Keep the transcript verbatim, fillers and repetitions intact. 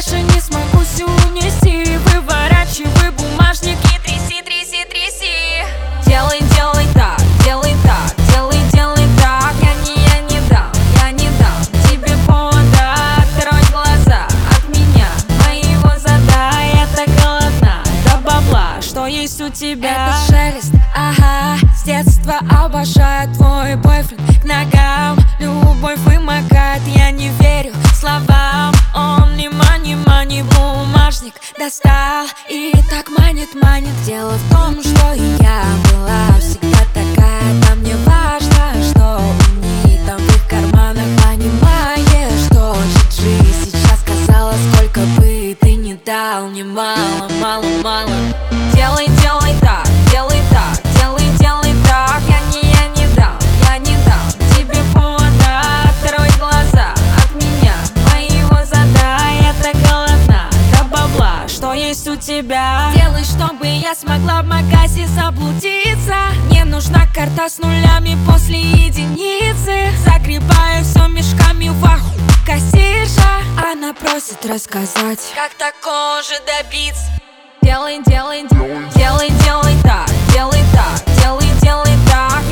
Дальше не смогу всю унести. Выворачивай бумажник и тряси, тряси, тряси. Делай, делай так, делай так, делай, делай так. Я не, я не дам, я не дам тебе повода. Открой глаза от меня, моего задай. Я так голодна до бабла, что есть у тебя. Это шелест, ага, с детства обожаю твой бойфренд. К ногам любовь вымогает, я не верю словам. Он не мани, мани, бумажник достал и так манит, манит. Дело в том, что и я была всегда такая. Нам не важно, что у них там в их карманах. Понимаешь, что Джи сейчас сказала, сколько бы ты не дал мне, мало, мало, мало. Делай, делай так, делай так, делай, делай так. Я не, я не дам, я не дам тебе повода. Открой глаза от меня, моего задай. Я так голодна до бабла, что есть у тебя. Делай, чтобы я смогла в магазе заблудиться. Не нужна карта с нулями после единицы. Загребаю все мешками в аху кассирша. Она просит рассказать, как такого же добиться. Делай, делай, делай, делай так, делай так, делай, делай так.